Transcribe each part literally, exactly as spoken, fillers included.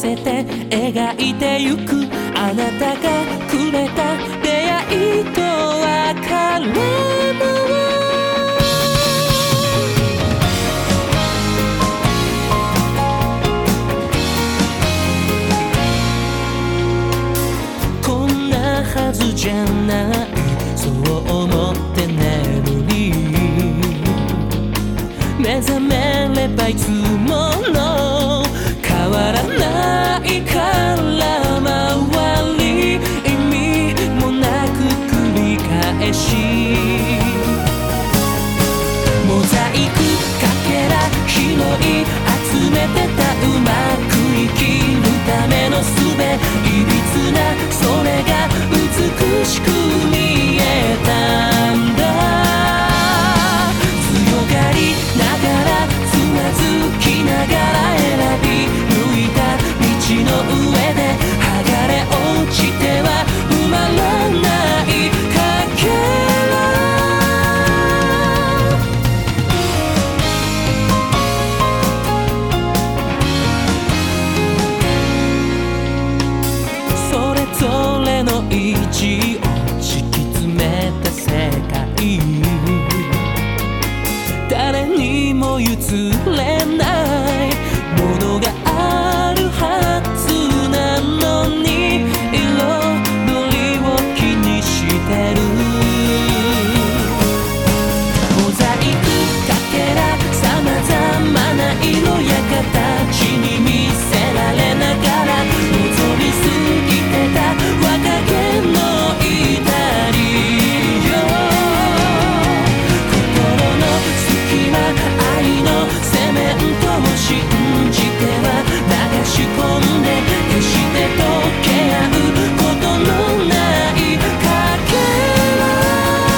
せて描いてゆくあなたがくれた出会いと別れもこんなはずじゃないそう思って眠り目覚めればいつもの変わらないから周り意味もなく繰り返しモザイクかけら拾い集めてたうまく生きるための術いびつなそれが美しく見えたんだ強がりながらつまずきながら選び抜いた道の上で剥がれ落ちては埋まらないかけらそれぞれの意地を敷き詰めた世界誰にも譲れないものがあるはずなのに彩りを気にしてるモザイクかけらさまざまな色や形に見せられながら望みすぎてた若気の至りよ心の隙間愛のセメントを信じては流し込んで決して溶け合うことのないかけら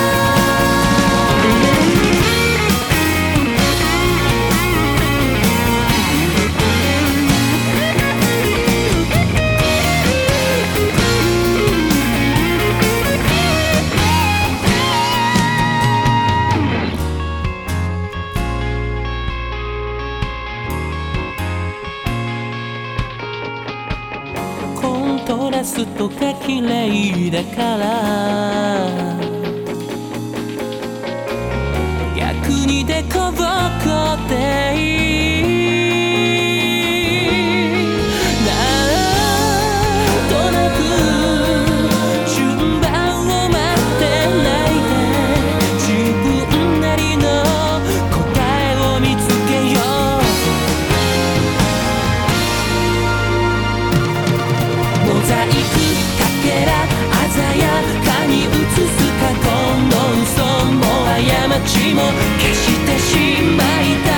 コントラストが綺麗だから逆にデコボコでいいなんとなく順番を待ってないで自分なりの答えを見つけようモザイクかけら鮮やかに映す過去の嘘も過ちも消してしまいたい